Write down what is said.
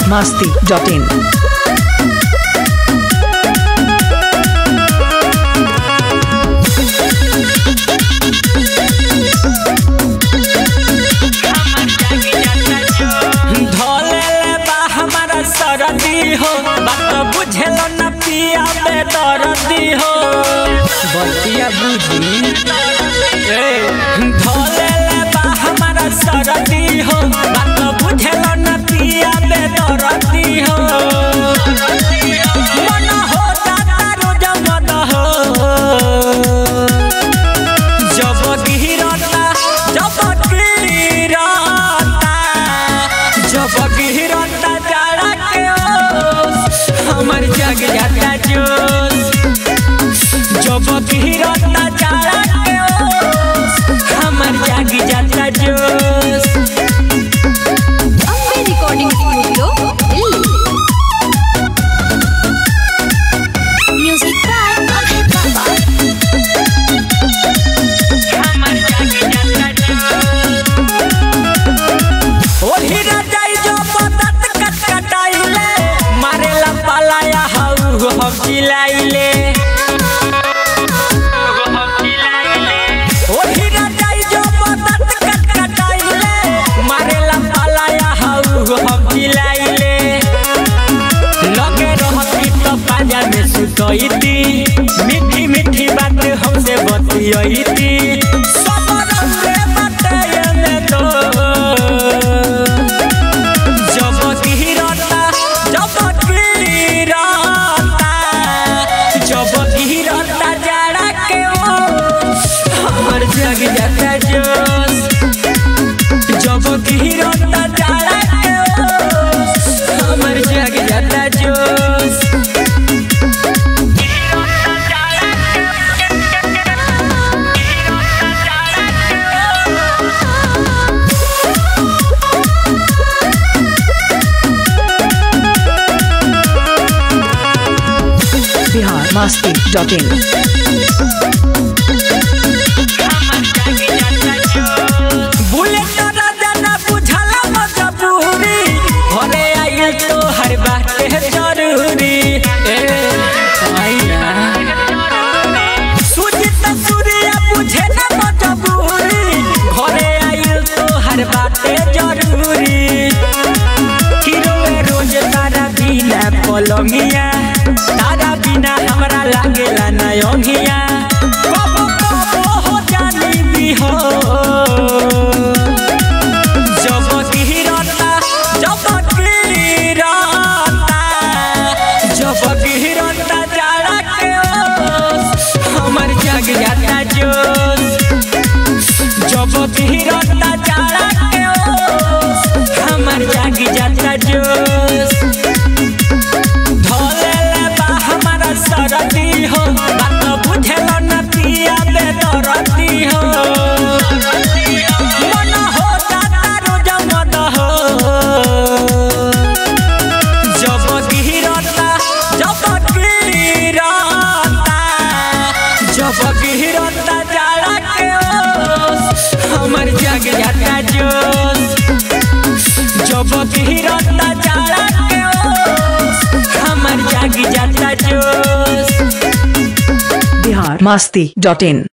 biharmasti.in सरदी हो बात बुझेलो न पिया बेदर्दी हो बतिया बुझी धोले ले बा हमारा सरदी हो बात बुझेलो न पिया बेदर्दी हो मन हो जाता रोज मद हो जब गिरता हमर जग जाता जोश जब गिरता जाड़ा के ओस हमर जग जाता जोश Ambe recording studio Delhi music by Abhay Baba हमर जग जाता जोश ओही ना जाई जो पतत कटकटाइले मारेला पालाया हाउ हम चिल्लाइले ओही ना जाई जो पतत कटकटाइले मारेला पालाया हाउ हम चिल्लाइले लगे रहती तो पाजा में सुतईती मीठी मीठी बात हमसे बतियईती सबर से बातें में तो जग जाता जोश जब गिरता जाड़ा के ओस हमर जग जाता जोश biharmasti.in तो हर बात जरूरी सुजित सूर्य बुझे न मजबूरी घरे आइल तो हर बात जरूरी रोज तारा बिना पलंगिया तारा बिना हमरा लागेला नयंगिया कबो कबो हो जानी भी हो हमर जग जाता जोश जब गिरता जाड़ा के ओस हमर जग जाता जोश धोले ले बा हमारा सरदी हो बात बुझेलो न पिया बेदर्दी हो मन हो जाता रोज मद हो जब गिरता जाड़ा के ओस हमर जग जाता जोश जब गिरता जाड़ा के ओस हमर जग जाता जोश biharmasti.in